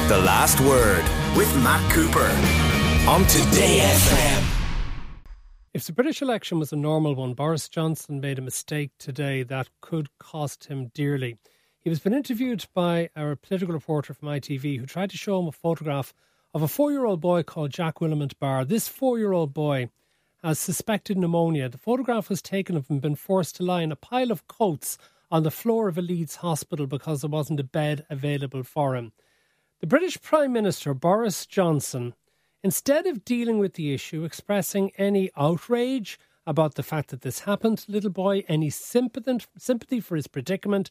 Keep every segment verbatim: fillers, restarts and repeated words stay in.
The Last Word with Matt Cooper on Today F M. If the British election was a normal one, Boris Johnson made a mistake today that could cost him dearly. He was being interviewed by our political reporter from I T V who tried to show him a photograph of a four-year-old boy called Jack Willamette Barr. This four-year-old boy has suspected pneumonia. The photograph was taken of him being forced to lie in a pile of coats on the floor of a Leeds hospital because there wasn't a bed available for him. The British Prime Minister, Boris Johnson, instead of dealing with the issue, expressing any outrage about the fact that this happened to the little boy, any sympathy for his predicament,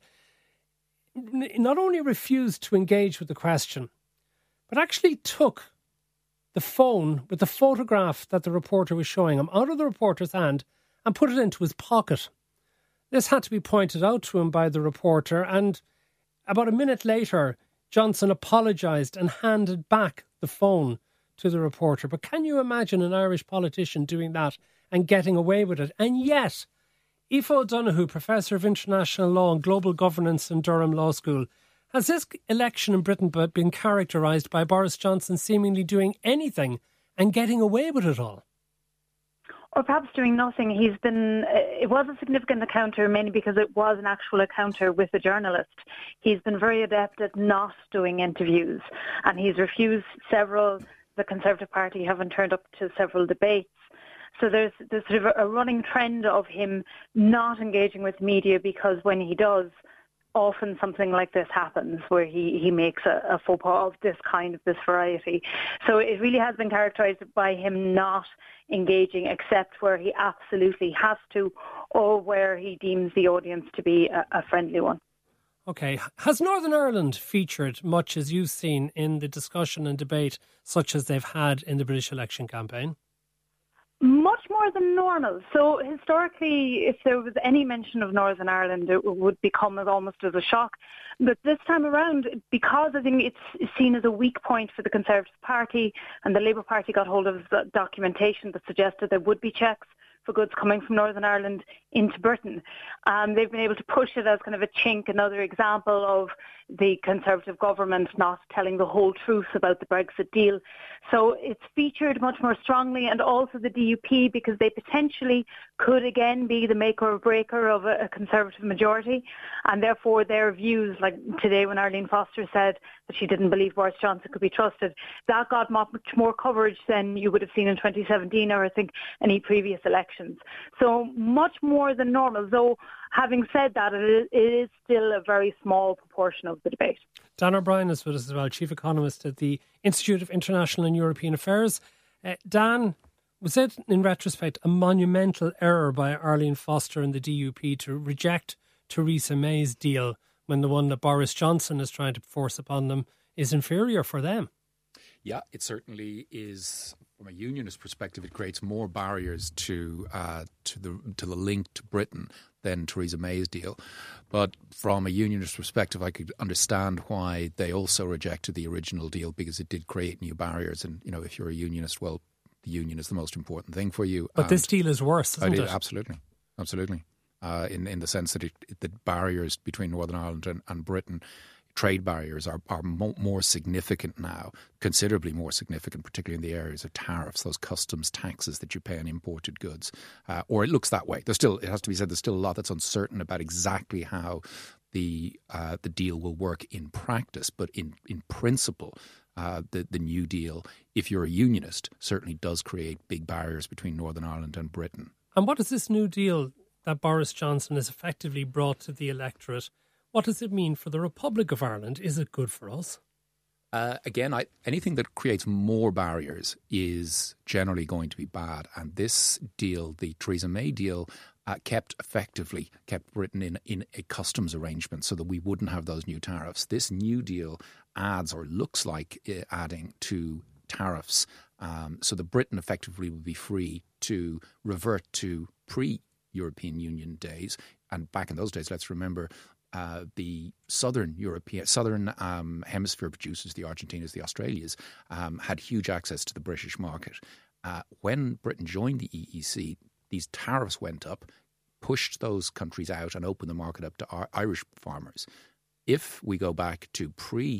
not only refused to engage with the question, but actually took the phone with the photograph that the reporter was showing him out of the reporter's hand and put it into his pocket. This had to be pointed out to him by the reporter, and about a minute later, Johnson apologised and handed back the phone to the reporter. But can you imagine an Irish politician doing that and getting away with it? And yet, Aoife O'Donoghue, Professor of International Law and Global Governance in Durham Law School, has this election in Britain been characterised by Boris Johnson seemingly doing anything and getting away with it all? Or perhaps doing nothing. He's been, it was a significant encounter mainly because it was an actual encounter with a journalist. He's been very adept at not doing interviews, and he's refused several. The Conservative Party haven't turned up to several debates. So there's, there's sort of a running trend of him not engaging with media, because when he does, often something like this happens where he, he makes a, a faux pas of this kind, of this variety. So it really has been characterised by him not engaging except where he absolutely has to, or where he deems the audience to be a, a friendly one. OK. Has Northern Ireland featured much, as you've seen, in the discussion and debate such as they've had in the British election campaign? Much more than normal. So historically, if there was any mention of Northern Ireland, it would become as almost as a shock. But this time around, because I think it's seen as a weak point for the Conservative Party, and the Labour Party got hold of the documentation that suggested there would be checks for goods coming from Northern Ireland into Britain. Um, they've been able to push it as kind of a chink, another example of the Conservative government not telling the whole truth about the Brexit deal. So it's featured much more strongly, and also the D U P, because they potentially could again be the maker or breaker of a, a Conservative majority, and therefore their views, like today when Arlene Foster said that she didn't believe Boris Johnson could be trusted, that got much more coverage than you would have seen in twenty seventeen or I think any previous elections. So much more than normal, though having said that, it is still a very small proportion of the debate. Dan O'Brien is with us as well, Chief Economist at the Institute of International and European Affairs. Uh, Dan, was it, in retrospect, a monumental error by Arlene Foster and the D U P to reject Theresa May's deal when the one that Boris Johnson is trying to force upon them is inferior for them? Yeah, it certainly is. From a unionist perspective, it creates more barriers to uh, to the to the link to Britain than Theresa May's deal. But from a unionist perspective, I could understand why they also rejected the original deal, because it did create new barriers. And, you know, if you're a unionist, well, the union is the most important thing for you. But and this deal is worse, isn't I did, it? Absolutely. Absolutely. Uh, in, in the sense that it, the barriers between Northern Ireland and, and Britain, trade barriers are, are mo- more significant now, considerably more significant, particularly in the areas of tariffs, those customs taxes that you pay on imported goods. Uh, or it looks that way. There's still, it has to be said, there's still a lot that's uncertain about exactly how the uh, the deal will work in practice. But in, in principle, uh, the, the new deal, if you're a unionist, certainly does create big barriers between Northern Ireland and Britain. And what is this new deal that Boris Johnson has effectively brought to the electorate? What does it mean for the Republic of Ireland? Is it good for us? Uh, again, I, anything that creates more barriers is generally going to be bad. And this deal, the Theresa May deal, uh, kept effectively kept Britain in, in a customs arrangement so that we wouldn't have those new tariffs. This new deal adds, or looks like uh, adding to tariffs, um, so that Britain effectively would be free to revert to pre-European Union days. And back in those days, let's remember, Uh, the southern European, southern um, hemisphere producers, the Argentinas, the Australias, um, had huge access to the British market. Uh, when Britain joined the E E C, these tariffs went up, pushed those countries out and opened the market up to our Irish farmers. If we go back to pre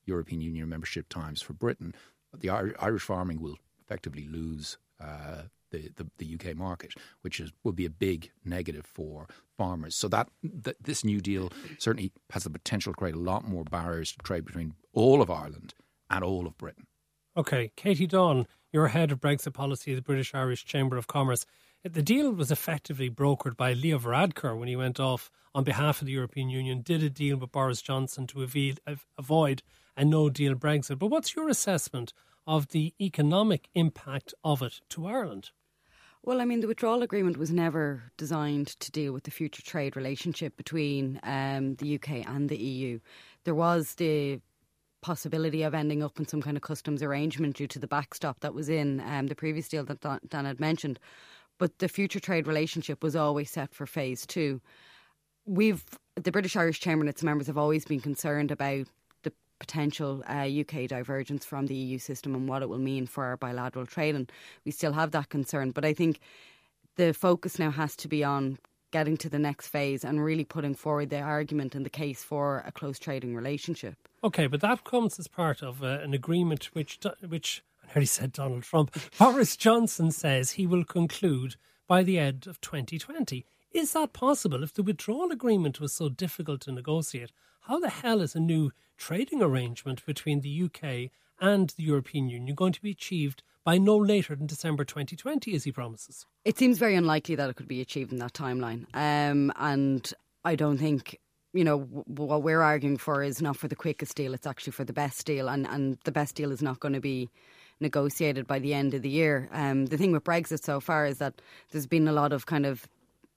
European Union membership times for Britain, the Irish farming will effectively lose uh, the, the, the U K market, which is will be a big negative for farmers. So that, that this New Deal certainly has the potential to create a lot more barriers to trade between all of Ireland and all of Britain. OK, Katie Dawn, you're head of Brexit policy at the British Irish Chamber of Commerce. The deal was effectively brokered by Leo Varadkar when he went off on behalf of the European Union, did a deal with Boris Johnson to avoid a no-deal Brexit. But what's your assessment of the economic impact of it to Ireland? Well, I mean, the withdrawal agreement was never designed to deal with the future trade relationship between um, the U K and the E U. There was the possibility of ending up in some kind of customs arrangement due to the backstop that was in um, the previous deal that Dan had mentioned. But the future trade relationship was always set for phase two. We've, the British Irish Chamber and its members have always been concerned about the potential uh, U K divergence from the E U system and what it will mean for our bilateral trade. And we still have that concern. But I think the focus now has to be on getting to the next phase and really putting forward the argument and the case for a close trading relationship. OK, but that comes as part of uh, an agreement which, which I nearly said Donald Trump, Boris Johnson says he will conclude by the end of twenty twenty. Is that possible? If the withdrawal agreement was so difficult to negotiate, how the hell is a new trading arrangement between the U K and the European Union going to be achieved by no later than December twenty twenty, as he promises? It seems very unlikely that it could be achieved in that timeline. Um, and I don't think, you know, w- what we're arguing for is not for the quickest deal, it's actually for the best deal. And, and the best deal is not going to be negotiated by the end of the year. Um, the thing with Brexit so far is that there's been a lot of kind of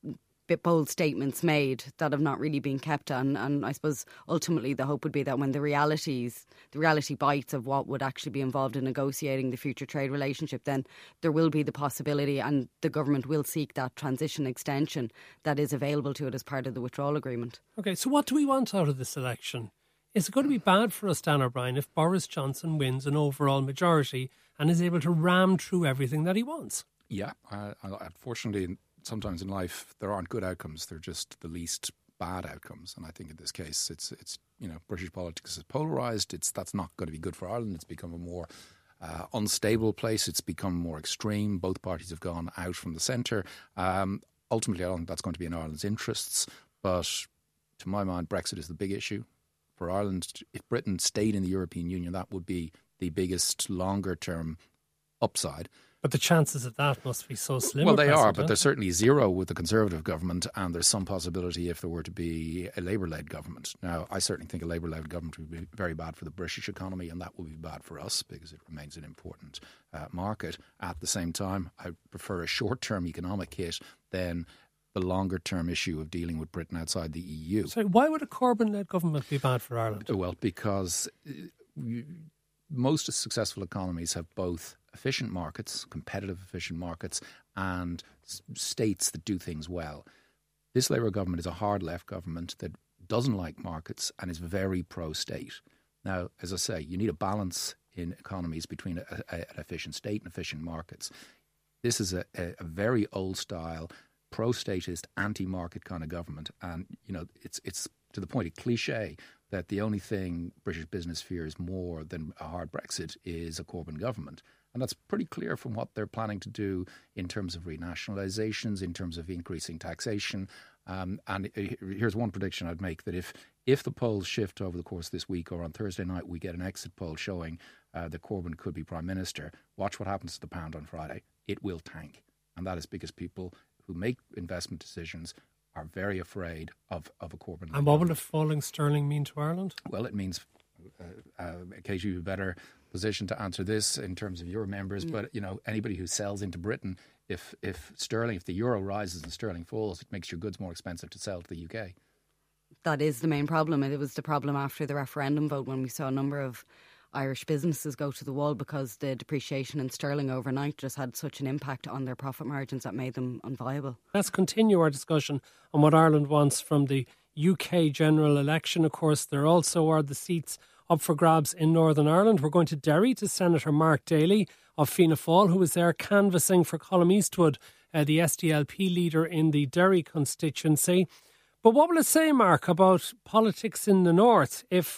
bit bold statements made that have not really been kept on, and I suppose ultimately the hope would be that when the realities, the reality bites of what would actually be involved in negotiating the future trade relationship, then there will be the possibility and the government will seek that transition extension that is available to it as part of the withdrawal agreement. OK, so what do we want out of this election? Is it going to be bad for us, Dan O'Brien, if Boris Johnson wins an overall majority and is able to ram through everything that he wants? Yeah, uh, unfortunately, sometimes in life there aren't good outcomes; they're just the least bad outcomes. And I think in this case, it's it's you know British politics is polarised. It's that's not going to be good for Ireland. It's become a more uh, unstable place. It's become more extreme. Both parties have gone out from the centre. Um, ultimately, I don't think that's going to be in Ireland's interests. But to my mind, Brexit is the big issue for Ireland. If Britain stayed in the European Union, that would be the biggest longer term upside. But the chances of that must be so slim. Well, they are, but they're certainly zero with the Conservative government, and there's some possibility if there were to be a Labour-led government. Now, I certainly think a Labour-led government would be very bad for the British economy, and that would be bad for us because it remains an important uh, market. At the same time, I prefer a short-term economic hit than the longer-term issue of dealing with Britain outside the E U. So why would a Corbyn-led government be bad for Ireland? Well, because you, most successful economies have both efficient markets, competitive efficient markets, and s- states that do things well. This Labour government is a hard left government that doesn't like markets and is very pro-state. Now, as I say, you need a balance in economies between a, a, an efficient state and efficient markets. This is a, a, a very old-style, pro-statist, anti-market kind of government, and you know it's it's to the point of cliche that the only thing British business fears more than a hard Brexit is a Corbyn government. And that's pretty clear from what they're planning to do in terms of renationalisations, in terms of increasing taxation. Um, and here's one prediction I'd make, that if, if the polls shift over the course of this week or on Thursday night we get an exit poll showing uh, that Corbyn could be Prime Minister, watch what happens to the pound on Friday. It will tank. And that is because people who make investment decisions are very afraid of, of a Corbyn. And what will a falling sterling mean to Ireland? Well, it means, uh, uh, Katie, you better position to answer this in terms of your members, mm. but you know anybody who sells into Britain, if if sterling, if the euro rises and sterling falls, it makes your goods more expensive to sell to the U K. That is the main problem. It was the problem after the referendum vote when we saw a number of Irish businesses go to the wall because the depreciation in sterling overnight just had such an impact on their profit margins that made them unviable. Let's continue our discussion on what Ireland wants from the U K general election. Of course, there also are the seats up for grabs in Northern Ireland. We're going to Derry to Senator Mark Daly of Fianna Fáil, who was there canvassing for Colm Eastwood, uh, the S D L P leader in the Derry constituency. But what will it say, Mark, about politics in the north if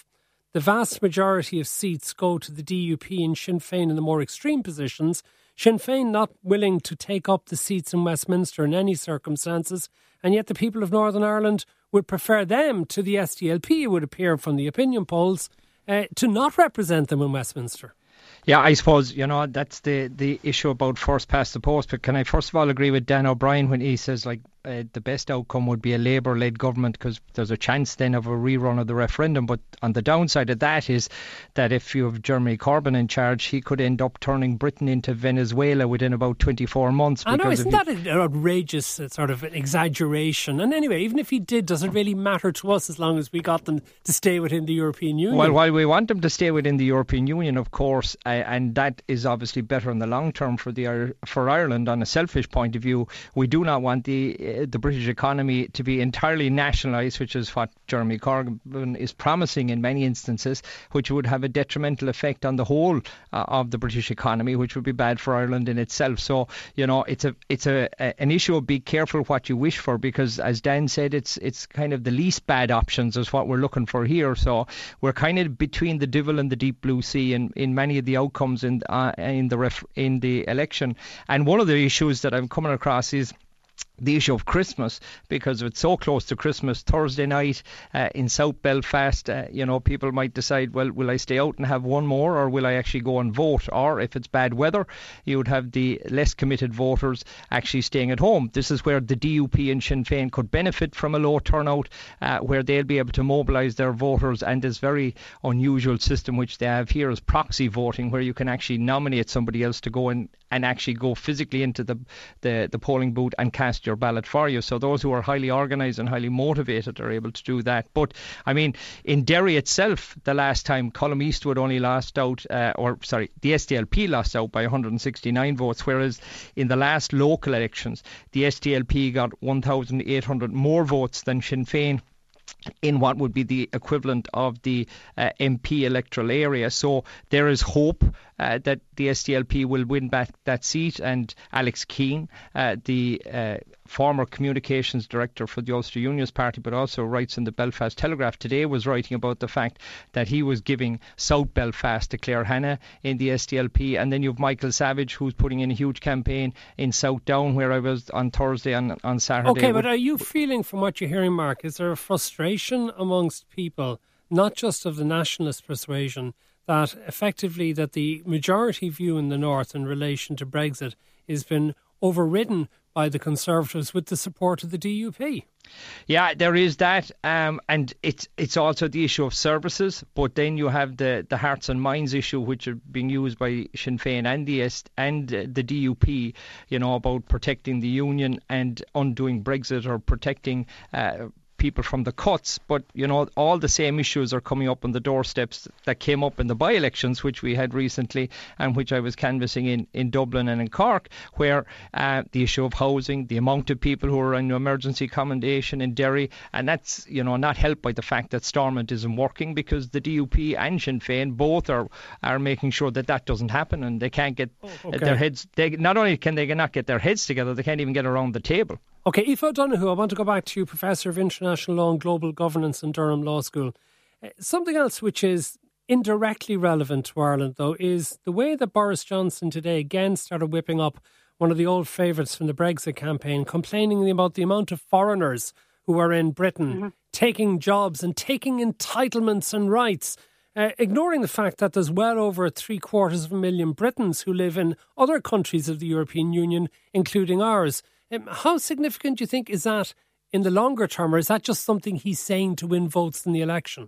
the vast majority of seats go to the D U P and Sinn Féin in the more extreme positions. Sinn Féin not willing to take up the seats in Westminster in any circumstances, and yet the people of Northern Ireland would prefer them to the S D L P, it would appear from the opinion polls, uh, to not represent them in Westminster. Yeah, I suppose, you know, that's the, the issue about first past the post. But can I first of all agree with Dan O'Brien when he says, like, uh, the best outcome would be a Labour-led government because there's a chance then of a rerun of the referendum. But on the downside of that is that if you have Jeremy Corbyn in charge, he could end up turning Britain into Venezuela within about twenty-four months. I know, isn't that an outrageous uh, sort of exaggeration? And anyway, even if he did, does it really matter to us as long as we got them to stay within the European Union? Well, while we want them to stay within the European Union, of course, uh, and that is obviously better in the long term for the for Ireland on a selfish point of view, we do not want the uh, the British economy to be entirely nationalised, which is what Jeremy Corbyn is promising in many instances, which would have a detrimental effect on the whole uh, of the British economy, which would be bad for Ireland in itself. So, you know, it's a it's a, a an issue of be careful what you wish for, because as Dan said, it's it's kind of the least bad options is what we're looking for here. So we're kind of between the devil and the deep blue sea in, in many of the outcomes in uh, in the ref, in the election. And one of the issues that I'm coming across is the issue of Christmas, because it's so close to Christmas. Thursday night uh, in South Belfast, uh, you know, people might decide, well, will I stay out and have one more, or will I actually go and vote? Or if it's bad weather, you would have the less committed voters actually staying at home. This is where the D U P and Sinn Féin could benefit from a low turnout, uh, where they'll be able to mobilise their voters. And this very unusual system which they have here is proxy voting, where you can actually nominate somebody else to go in and actually go physically into the, the, the polling booth and cast your ballot for you. So those who are highly organised and highly motivated are able to do that. But, I mean, in Derry itself, the last time, Colum Eastwood only lost out, uh, or sorry, the S D L P lost out by one hundred sixty-nine votes, whereas in the last local elections, the S D L P got one thousand eight hundred more votes than Sinn Féin in what would be the equivalent of the uh, M P electoral area. So there is hope uh, that the S D L P will win back that seat. And Alex Keane, uh, the uh, former communications director for the Ulster Unionist Party, but also writes in the Belfast Telegraph today, was writing about the fact that he was giving South Belfast to Claire Hanna in the S D L P. And then you have Michael Savage, who's putting in a huge campaign in South Down, where I was on Thursday and on Saturday. Okay, but are you feeling, from what you're hearing, Mark, is there a frustration amongst people, not just of the nationalist persuasion, that effectively that the majority view in the North in relation to Brexit has been overridden by the Conservatives with the support of the D U P? Yeah, there is that, um, and it's it's also the issue of services. But then you have the, the hearts and minds issue, which are being used by Sinn Féin and the and the D U P. You know, about protecting the union and undoing Brexit, or protecting Uh, people from the cuts. But, you know, all the same issues are coming up on the doorsteps that came up in the by-elections which we had recently, and which I was canvassing in, in Dublin and in Cork, where uh, the issue of housing, the amount of people who are in emergency accommodation in Derry, and that's, you know, not helped by the fact that Stormont isn't working, because the D U P and Sinn Féin both are are making sure that that doesn't happen, and they can't get oh, okay. their heads, they, not only can they not get their heads together, they can't even get around the table. Okay, Aoife O'Donoghue, I want to go back to you, Professor of International Law and Global Governance in Durham Law School. Uh, something else which is indirectly relevant to Ireland, though, is the way that Boris Johnson today again started whipping up one of the old favourites from the Brexit campaign, complaining about the amount of foreigners who are in Britain, mm-hmm. taking jobs and taking entitlements and rights, uh, ignoring the fact that there's well over three quarters of a million Britons who live in other countries of the European Union, including ours. Um, how significant do you think is that in the longer term, or is that just something he's saying to win votes in the election?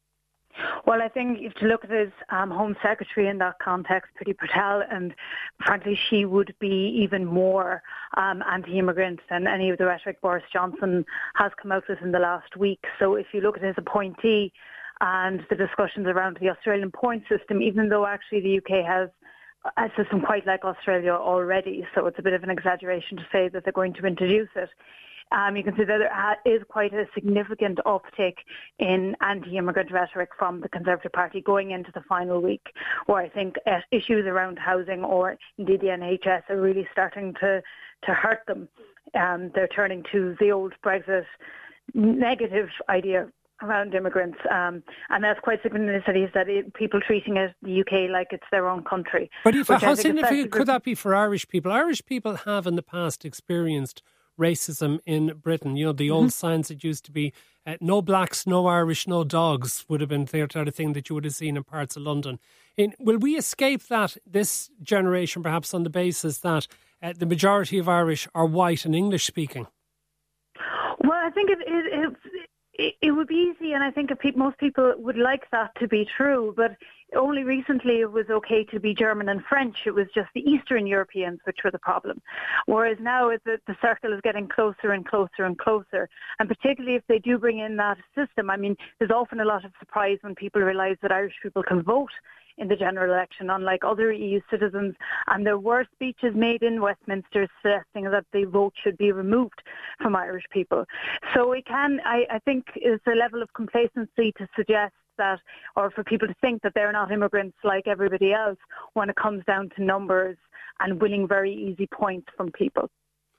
Well, I think if you look at his um, Home Secretary in that context, Priti Patel, and frankly, she would be even more um, anti-immigrant than any of the rhetoric Boris Johnson has come out with in the last week. So if you look at his appointee and the discussions around the Australian point system, even though actually the U K has a system quite like Australia already, so it's a bit of an exaggeration to say that they're going to introduce it. Um, you can see that there is quite a significant uptick in anti-immigrant rhetoric from the Conservative Party going into the final week, where I think uh, issues around housing or indeed the N H S are really starting to, to hurt them. Um, they're turning to the old Brexit negative idea around immigrants, um, and that's quite significant. Is that it, people treating it, the U K like it's their own country. But if, how significant could that be for Irish people? Irish people have in the past experienced racism in Britain. You know, the old mm-hmm. signs that used to be uh, no blacks, no Irish, no dogs would have been the sort of thing that you would have seen in parts of London. In, will we escape that this generation, perhaps on the basis that uh, the majority of Irish are white and English speaking? Well, I think it, it, it, it, it would be easy, and I think if pe- most people would like that to be true, but only recently it was okay to be German and French. It was just the Eastern Europeans which were the problem. Whereas now the, the circle is getting closer and closer and closer. And particularly if they do bring in that system, I mean, there's often a lot of surprise when people realise that Irish people can vote in the general election, unlike other E U citizens. And there were speeches made in Westminster suggesting that the vote should be removed from Irish people. So it can, I, I think, is a level of complacency to suggest that, or for people to think that they're not immigrants like everybody else when it comes down to numbers and winning very easy points from people.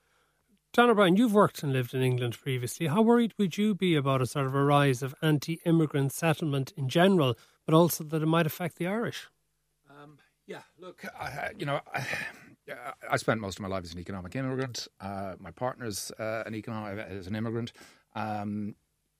John O'Brien, you've worked and lived in England previously. How worried would you be about a sort of a rise of anti-immigrant settlement in general, but also that it might affect the Irish? Um, yeah, look, I, you know, I, I spent most of my life as an economic immigrant. Uh, my partner's uh, an economic is an immigrant. Um,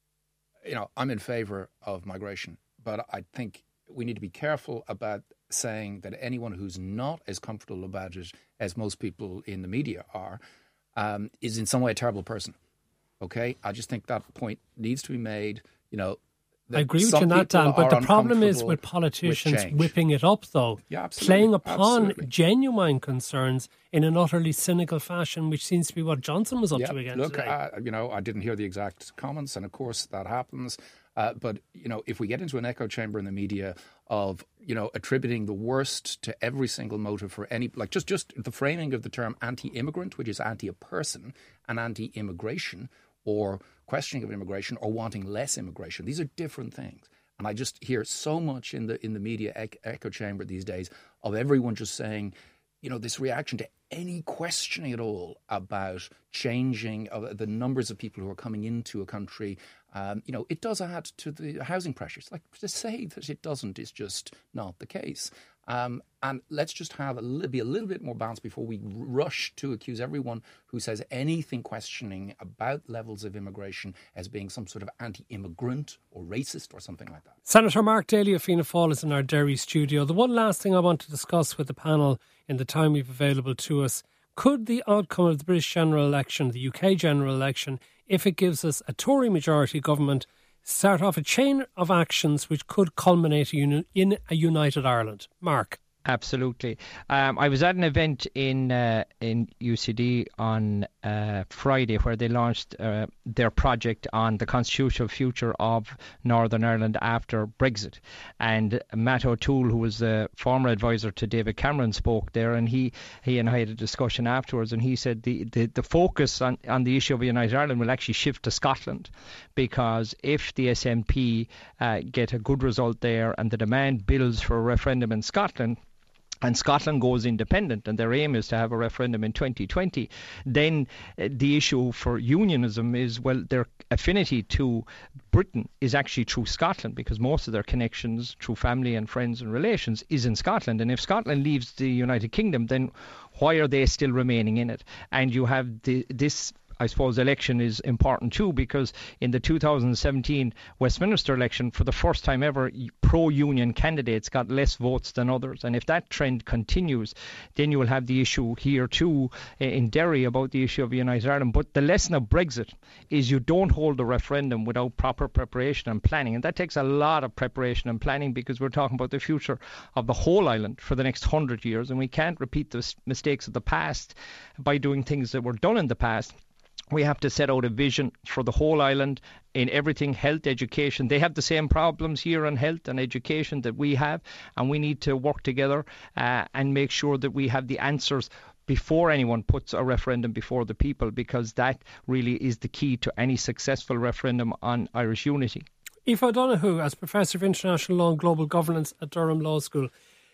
you know, I'm in favour of migration, but I think we need to be careful about saying that anyone who's not as comfortable about it as most people in the media are um, is in some way a terrible person. Okay? I just think that point needs to be made, you know. I agree with you on that, Dan, but the problem is with politicians with whipping it up, though, yeah, absolutely, playing upon absolutely. genuine concerns in an utterly cynical fashion, which seems to be what Johnson was up yeah, to again look, today. Uh, you know, I didn't hear the exact comments, and of course that happens. Uh, but, you know, if we get into an echo chamber in the media of, you know, attributing the worst to every single motive for any, like just, just the framing of the term anti-immigrant, which is anti-a-person, and anti-immigration, or questioning of immigration, or wanting less immigration. These are different things. And I just hear so much in the in the media ec- echo chamber these days of everyone just saying, you know, this reaction to any questioning at all about changing of the numbers of people who are coming into a country. Um, you know, it does add to the housing pressures. Like, to say that it doesn't is just not the case. Um, and let's just have a li- be a little bit more balanced before we rush to accuse everyone who says anything questioning about levels of immigration as being some sort of anti-immigrant or racist or something like that. Senator Mark Daly of Fianna Fáil is in our Derry studio. The one last thing I want to discuss with the panel in the time we've available to us, could the outcome of the British general election, the U K general election, if it gives us a Tory majority government, start off a chain of actions which could culminate in a united Ireland? Mark. Absolutely. Um, I was at an event in uh, in U C D on uh, Friday where they launched uh, their project on the constitutional future of Northern Ireland after Brexit. And Matt O'Toole, who was the former advisor to David Cameron, spoke there, and he, he and I had a discussion afterwards, and he said the, the, the focus on, on the issue of United Ireland will actually shift to Scotland, because if the S N P uh, get a good result there and the demand builds for a referendum in Scotland, and Scotland goes independent, and their aim is to have a referendum in twenty twenty, then uh, the issue for unionism is, well, their affinity to Britain is actually through Scotland, because most of their connections through family and friends and relations is in Scotland. And if Scotland leaves the United Kingdom, then why are they still remaining in it? And you have the, this I suppose election is important too, because in the two thousand seventeen Westminster election, for the first time ever, pro-union candidates got less votes than others. And if that trend continues, then you will have the issue here too in Derry about the issue of United Ireland. But the lesson of Brexit is you don't hold a referendum without proper preparation and planning. And that takes a lot of preparation and planning, because we're talking about the future of the whole island for the next hundred years. And we can't repeat the mistakes of the past by doing things that were done in the past. We have to set out a vision for the whole island in everything, health, education. They have the same problems here in health and education that we have, and we need to work together uh, and make sure that we have the answers before anyone puts a referendum before the people, because that really is the key to any successful referendum on Irish unity. Aoife O'Donoghue, as Professor of International Law and Global Governance at Durham Law School,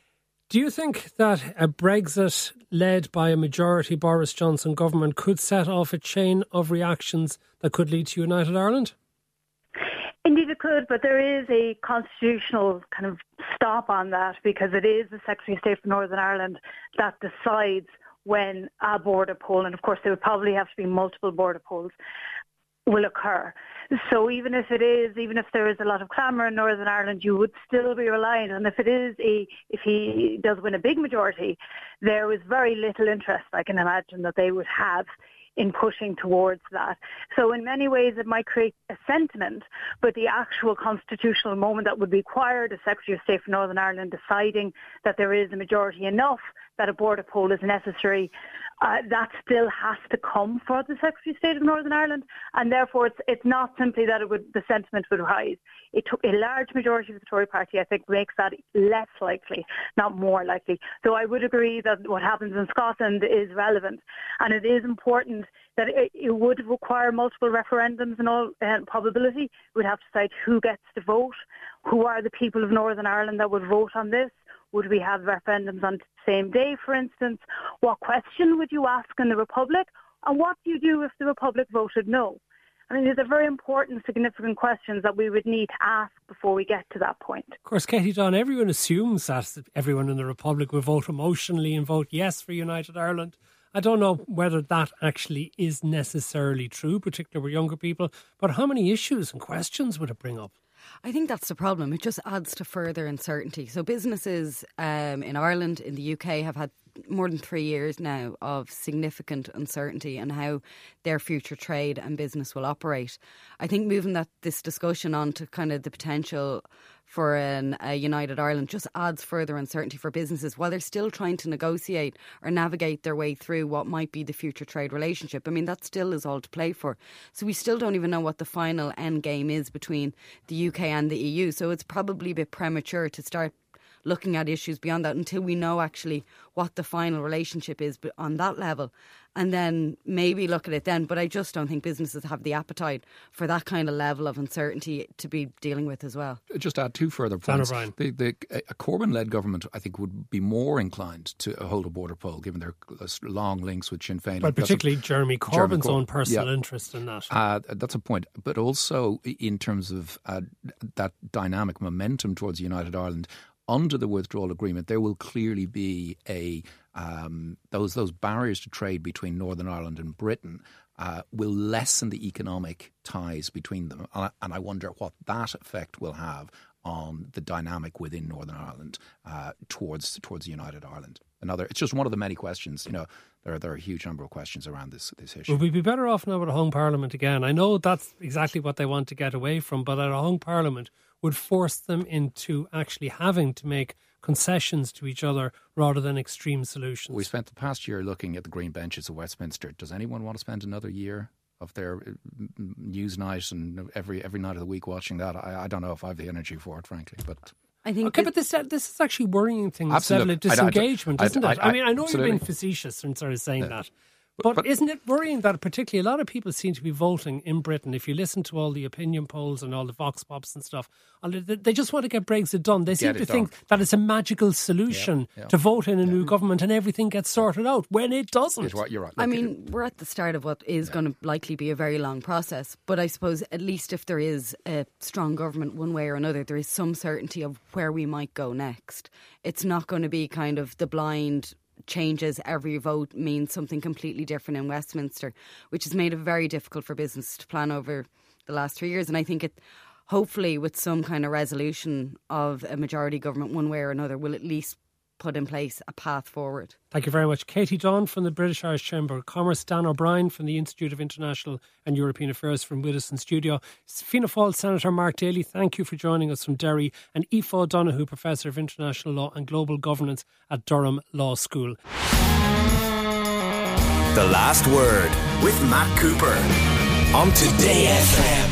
do you think that a Brexit led by a majority Boris Johnson government could set off a chain of reactions that could lead to United Ireland? Indeed it could, but there is a constitutional kind of stop on that, because it is the Secretary of State for Northern Ireland that decides when a border poll, and of course there would probably have to be multiple border polls, will occur. So even if it is, even if there is a lot of clamour in Northern Ireland, you would still be reliant. And if it is a, if he does win a big majority, there was very little interest, I can imagine, that they would have in pushing towards that. So in many ways it might create a sentiment, but the actual constitutional moment that would require the Secretary of State for Northern Ireland deciding that there is a majority enough that a border poll is necessary, uh, that still has to come for the Secretary of State of Northern Ireland, and therefore it's it's not simply that it would the sentiment would rise. It took a large majority of the Tory party, I think, makes that less likely, not more likely. So I would agree that what happens in Scotland is relevant, and it is important that it, it would require multiple referendums in all uh, probability. We'd have to decide who gets to vote, who are the people of Northern Ireland that would vote on this. Would we have referendums on the same day, for instance? What question would you ask in the Republic? And what do you do if the Republic voted no? I mean, these are very important, significant questions that we would need to ask before we get to that point. Of course, Katie Dunn, everyone assumes that everyone in the Republic will vote emotionally and vote yes for United Ireland. I don't know whether that actually is necessarily true, particularly with younger people, but how many issues and questions would it bring up? I think that's the problem. It just adds to further uncertainty. So businesses um, in Ireland, in the U K, have had more than three years now of significant uncertainty in how their future trade and business will operate. I think moving that this discussion on to kind of the potential for an, a United Ireland just adds further uncertainty for businesses while they're still trying to negotiate or navigate their way through what might be the future trade relationship. I mean, that still is all to play for. So we still don't even know what the final end game is between the U K and the E U. So it's probably a bit premature to start looking at issues beyond that until we know actually what the final relationship is on that level, and then maybe look at it then. But I just don't think businesses have the appetite for that kind of level of uncertainty to be dealing with as well. Just add two further points. The, the, a Corbyn-led government, I think, would be more inclined to hold a border poll, given their long links with Sinn Féin. But particularly a, Jeremy Corbyn's Jeremy Cor- own personal yeah. interest in that. Uh, that's a point. But also in terms of uh, that dynamic momentum towards United Ireland, under the withdrawal agreement, there will clearly be a um, those those barriers to trade between Northern Ireland and Britain uh, will lessen the economic ties between them, uh, and I wonder what that effect will have on the dynamic within Northern Ireland uh, towards towards United Ireland. Another, it's just one of the many questions. You know, there are, there are a huge number of questions around this this issue. Would we be better off now with a hung parliament again? I know that's exactly what they want to get away from, but a hung parliament would force them into actually having to make concessions to each other rather than extreme solutions. We spent the past year looking at the green benches of Westminster. Does anyone want to spend another year of their news night and every every night of the week watching that? I, I don't know if I have the energy for it, frankly, but... I think okay, but this this is actually worrying things. Absolutely. Disengagement, I, I, isn't I, it? I, I mean, I know absolutely. you're being facetious in sort of saying yeah. that. But, but, but isn't it worrying that particularly a lot of people seem to be voting in Britain, if you listen to all the opinion polls and all the vox pops and stuff, they just want to get Brexit done. They seem to think done. that it's a magical solution yeah, yeah. to vote in a yeah. new government and everything gets sorted out, when it doesn't. You're right. You're right. I mean, we're at the start of what is yeah. going to likely be a very long process, but I suppose at least if there is a strong government one way or another, there is some certainty of where we might go next. It's not going to be kind of the blind changes, every vote means something completely different in Westminster, which has made it very difficult for business to plan over the last three years. And I think it, hopefully with some kind of resolution of a majority government one way or another, will at least put in place a path forward. Thank you very much. Katie Dunn from the British Irish Chamber of Commerce, Dan O'Brien from the Institute of International and European Affairs from Widdowson Studio, Fianna Fáil Senator Mark Daly, thank you for joining us from Derry, and Aoife O'Donoghue, Professor of International Law and Global Governance at Durham Law School. The Last Word with Matt Cooper on Today F M.